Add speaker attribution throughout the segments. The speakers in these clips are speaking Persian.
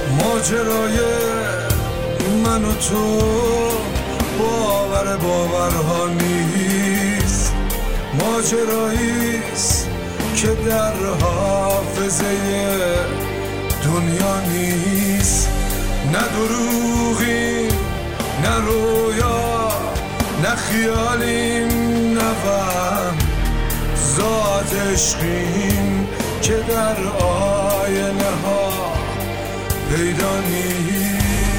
Speaker 1: ماجرای من و تو باورها نیست، ماجراییست که در حافظه دنیا نیست. نه دروغیم نه رویا، نه خیالیم نه وهم، ذات عشقیم که در آینه ها پیدا نیست.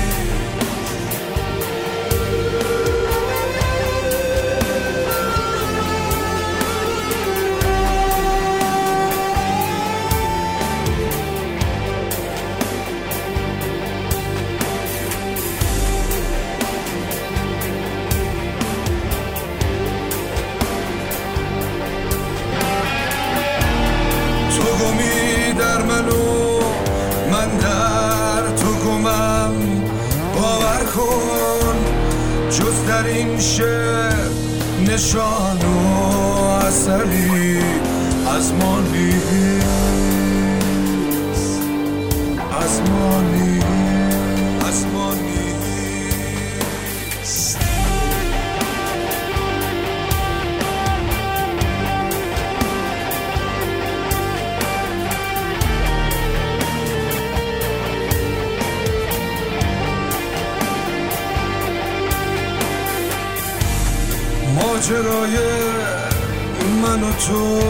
Speaker 1: در منو من در تو گمم، باور کن جز در این شعر نشان و اثری از ما نیست، از ما نیست، از ما نیست. ماجرای من و تو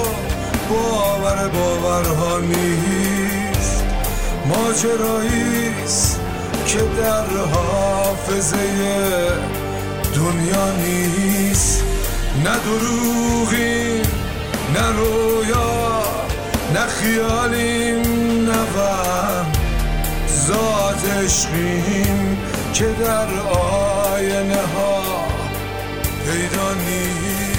Speaker 1: باورها نیست، ماجراییست که در حافظه دنیا نیست. نه دروغیم نه رویا، نه خیالیم نه وهم، ذات عشقیم که در آینه ها پیدا نیست.